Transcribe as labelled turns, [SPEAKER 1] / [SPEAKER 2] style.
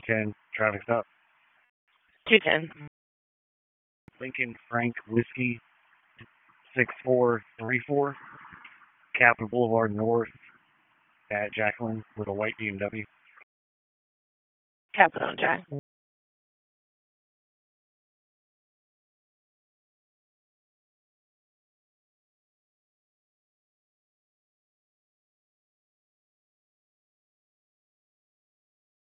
[SPEAKER 1] 210, traffic stop.
[SPEAKER 2] 210.
[SPEAKER 1] Lincoln Frank Whiskey 6434, Capitol Boulevard North at Jacqueline with a white BMW.
[SPEAKER 2] Capital Jack.